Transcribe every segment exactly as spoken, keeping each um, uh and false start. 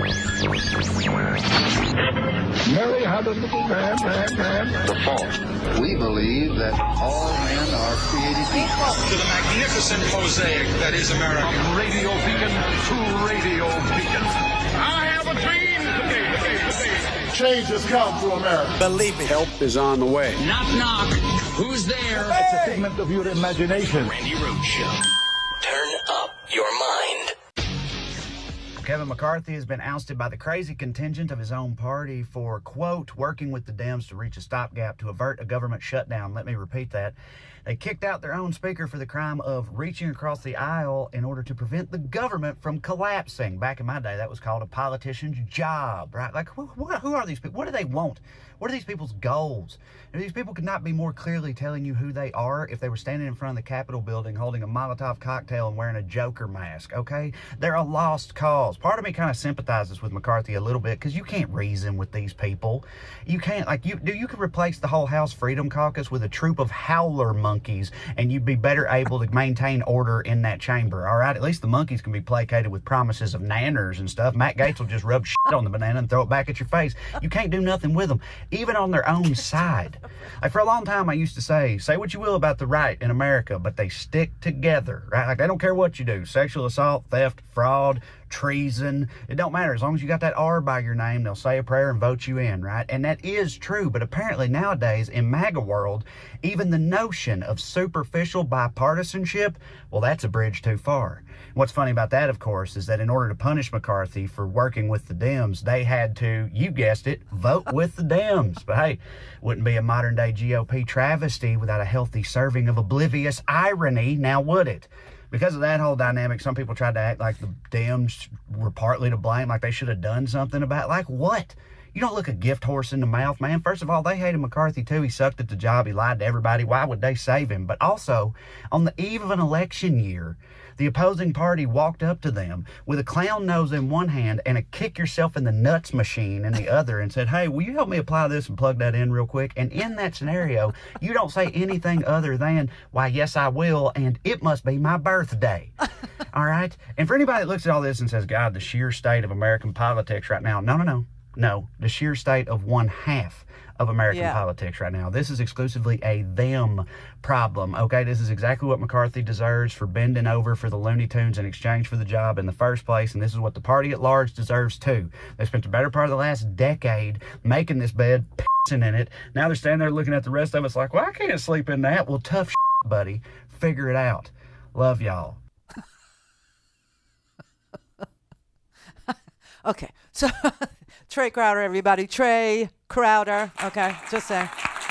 Mary had a little man, man, man. The fall. We believe that all men are created equal. To the magnificent mosaic that is America. From radio beacon to radio beacon. I have a dream. Change has come to America. Believe it. Help is on the way. Knock, knock. Who's there? It's a figment of your imagination. Randy Rhoads Show. Turn up your mind. Kevin McCarthy has been ousted by the crazy contingent of his own party for, quote, working with the Dems to reach a stopgap to avert a government shutdown. Let me repeat that. They kicked out their own speaker for the crime of reaching across the aisle in order to prevent the government from collapsing. Back in my day, that was called a politician's job, right? Like, who, who are these people? What do they want? What are these people's goals? These people could not be more clearly telling you who they are if they were standing in front of the Capitol building holding a Molotov cocktail and wearing a Joker mask, okay? They're a lost cause. Part of me kind of sympathizes with McCarthy a little bit because you can't reason with these people. You can't, like, you you could replace the whole House Freedom Caucus with a troop of howler monkeys and you'd be better able to maintain order in that chamber, all right? At least the monkeys can be placated with promises of nanners and stuff. Matt Gaetz will just rub shit on the banana and throw it back at your face. You can't do nothing with them, even on their own side. Like, for a long time, I used to say, say what you will about the right in America, but they stick together, right? Like, they don't care what you do. Sexual assault, theft, fraud, treason. It don't matter. As long as you got that R by your name, they'll say a prayer and vote you in, right? And that is true. But apparently nowadays in MAGA world, even the notion of superficial bipartisanship, well, that's a bridge too far. What's funny about that, of course, is that in order to punish McCarthy for working with the Dems, they had to, you guessed it, vote with the Dems. But hey, wouldn't be a modern day G O P travesty without a healthy serving of oblivious irony, now would it? Because of that whole dynamic, some people tried to act like the Dems were partly to blame, like they should have done something about it. Like what? You don't look a gift horse in the mouth, man. First of all, they hated McCarthy too. He sucked at the job. He lied to everybody. Why would they save him? But also, on the eve of an election year, the opposing party walked up to them with a clown nose in one hand and a kick yourself in the nuts machine in the other and said, hey, will you help me apply this and plug that in real quick? And in that scenario, you don't say anything other than, why, yes, I will, and it must be my birthday. All right? And for anybody that looks at all this and says, God, the sheer state of American politics right now, no, no, no. No, the sheer state of one half of American yeah. politics right now. This is exclusively a them problem, okay? This is exactly what McCarthy deserves for bending over for the Looney Tunes in exchange for the job in the first place, and this is what the party at large deserves too. They spent the better part of the last decade making this bed, pissing in it. Now they're standing there looking at the rest of us like, well, I can't sleep in that. Well, tough shit, buddy. Figure it out. Love y'all. Okay, so Trey Crowder, everybody. Trey Crowder. Okay, just saying.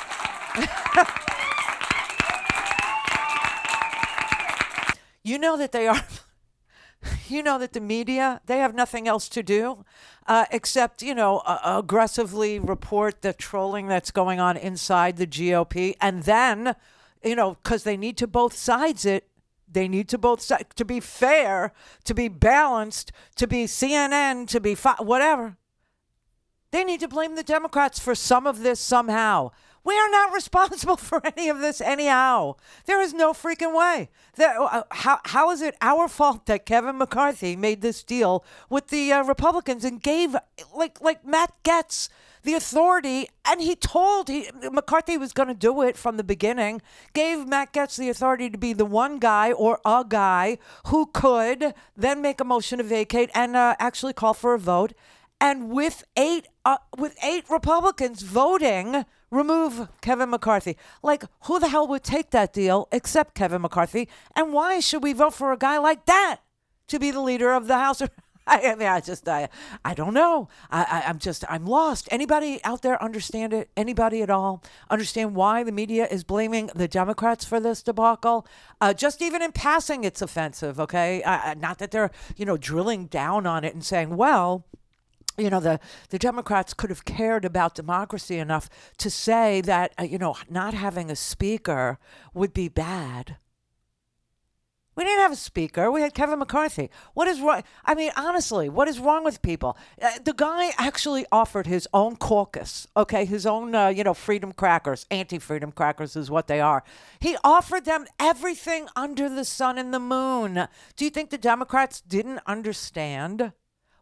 You know that they are, you know that the media, they have nothing else to do uh, except, you know, uh, aggressively report the trolling that's going on inside the G O P. And then, you know, because they need to both sides it. They need to both sides, to be fair, to be balanced, to be C N N, to be fi- whatever. They need to blame the Democrats for some of this somehow. We are not responsible for any of this anyhow. There is no freaking way. There, uh, how how is it our fault that Kevin McCarthy made this deal with the uh, Republicans and gave, like like Matt Gaetz, the authority, and he told he McCarthy was going to do it from the beginning, gave Matt Gaetz the authority to be the one guy or a guy who could then make a motion to vacate and uh, actually call for a vote. And with eight uh, with eight Republicans voting, remove Kevin McCarthy. Like, who the hell would take that deal except Kevin McCarthy? And why should we vote for a guy like that to be the leader of the House? I mean, I just, I, I don't know. I, I, I'm just, I'm lost. Anybody out there understand it? Anybody at all understand why the media is blaming the Democrats for this debacle? Uh, just even in passing, it's offensive, okay? Uh, not that they're, you know, drilling down on it and saying, well, you know, the, the Democrats could have cared about democracy enough to say that, uh, you know, not having a speaker would be bad. We didn't have a speaker. We had Kevin McCarthy. What is wrong? I mean, honestly, what is wrong with people? Uh, the guy actually offered his own caucus, okay, his own, uh, you know, freedom crackers, anti-freedom crackers is what they are. He offered them everything under the sun and the moon. Do you think the Democrats didn't understand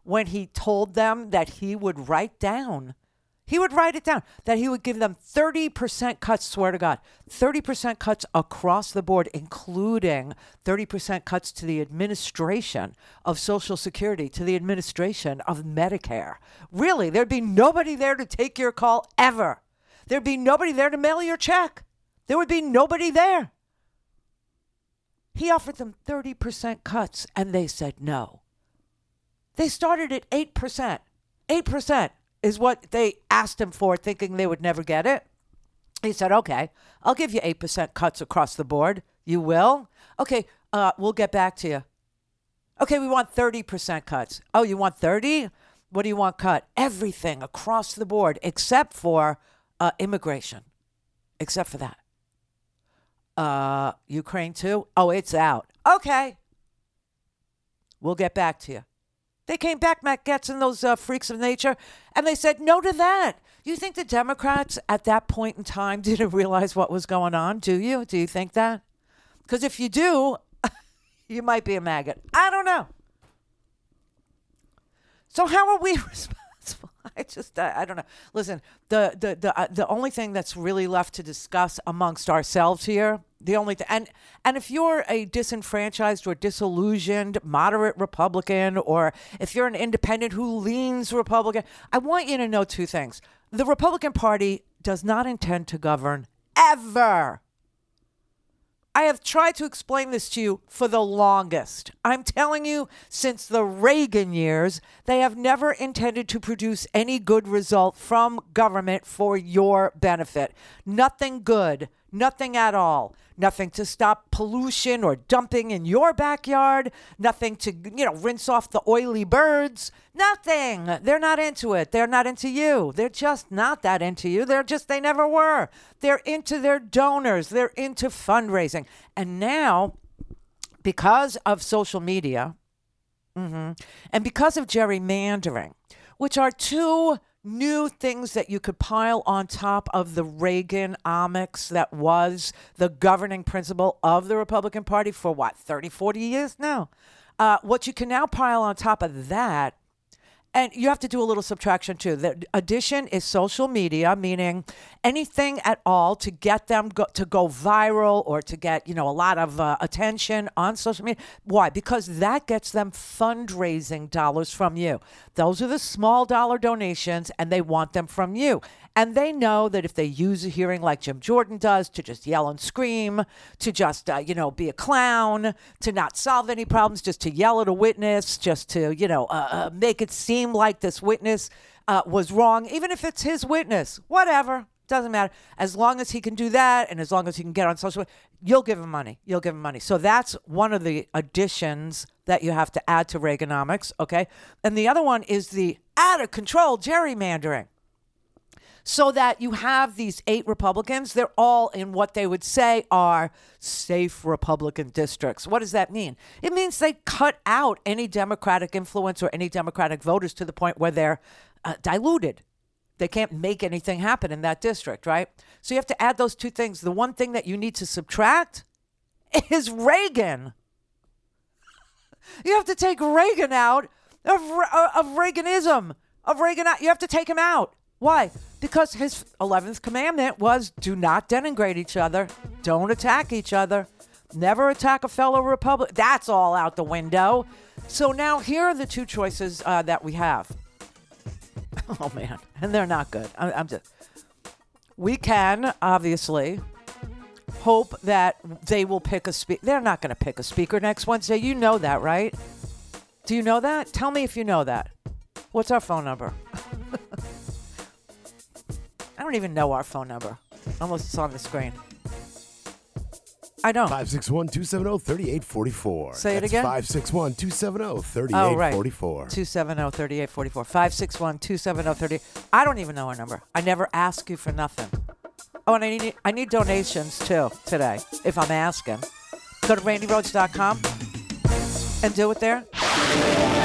when he told them that he would write down, he would write it down, that he would give them thirty percent cuts, swear to God, thirty percent cuts across the board, including thirty percent cuts to the administration of Social Security, to the administration of Medicare. Really, there'd be nobody there to take your call ever. There'd be nobody there to mail your check. There would be nobody there. He offered them thirty percent cuts, and they said no. They started at eight percent. eight percent is what they asked him for, thinking they would never get it. He said, okay, I'll give you eight percent cuts across the board. You will? Okay, uh, we'll get back to you. Okay, we want thirty percent cuts. Oh, you want thirty? What do you want cut? Everything across the board except for uh, immigration. Except for that. Uh, Ukraine too? Oh, it's out. Okay. We'll get back to you. They came back, Matt Gaetz and those uh, freaks of nature, and they said no to that. You think the Democrats at that point in time didn't realize what was going on? Do you? Do you think that? Because if you do, you might be a maggot. I don't know. So how are we responsible? I just, I, I don't know. Listen, the the the uh, the only thing that's really left to discuss amongst ourselves here, the only thing, and and if you're a disenfranchised or disillusioned moderate Republican, or if you're an independent who leans Republican, I want you to know two things. The Republican Party does not intend to govern ever. I have tried to explain this to you for the longest. I'm telling you, since the Reagan years, they have never intended to produce any good result from government for your benefit. Nothing good, nothing at all. Nothing to stop pollution or dumping in your backyard. Nothing to, you know, rinse off the oily birds. Nothing. They're not into it. They're not into you. They're just not that into you. They're just, they never were. They're into their donors. They're into fundraising. And now, because of social media, mm-hmm, and because of gerrymandering, which are two new things that you could pile on top of the Reaganomics that was the governing principle of the Republican Party for what, thirty, forty years now? Uh, what you can now pile on top of that, and you have to do a little subtraction too. The addition is social media, meaning anything at all to get them go, to go viral or to get, you know, a lot of uh, attention on social media. Why? Because that gets them fundraising dollars from you. Those are the small dollar donations, and they want them from you. And they know that if they use a hearing like Jim Jordan does to just yell and scream, to just, uh, you know, be a clown, to not solve any problems, just to yell at a witness, just to, you know, uh, uh, make it seem like this witness uh, was wrong, even if it's his witness, whatever, doesn't matter. As long as he can do that and as long as he can get on social media, you'll give him money. You'll give him money. So that's one of the additions that you have to add to Reaganomics, okay? And the other one is the out-of-control gerrymandering. So that you have these eight Republicans, they're all in what they would say are safe Republican districts. What does that mean? It means they cut out any Democratic influence or any Democratic voters to the point where they're uh, diluted. They can't make anything happen in that district, right? So you have to add those two things. The one thing that you need to subtract is Reagan. You have to take Reagan out of, of Reaganism, of Reagan out. You have to take him out. Why? Because his eleventh commandment was do not denigrate each other. Don't attack each other. Never attack a fellow Republican. That's all out the window. So now here are the two choices uh, that we have. Oh, man. And they're not good. I, I'm just. We can, obviously, hope that they will pick a speaker. They're not going to pick a speaker next Wednesday. You know that, right? Do you know that? Tell me if you know that. What's our phone number? I don't even know our phone number, unless it's on the screen. I don't. five six one, two seven zero, three eight four four. Say That's it again? five six one, two seven zero, three eight four four. Oh, right. two seven zero, three eight four four. five six one, two seven zero, three eight four four. I don't even know our number. I never ask you for nothing. Oh, and I need I need donations, too, today, if I'm asking. Go to randy rhodes dot com and do it there.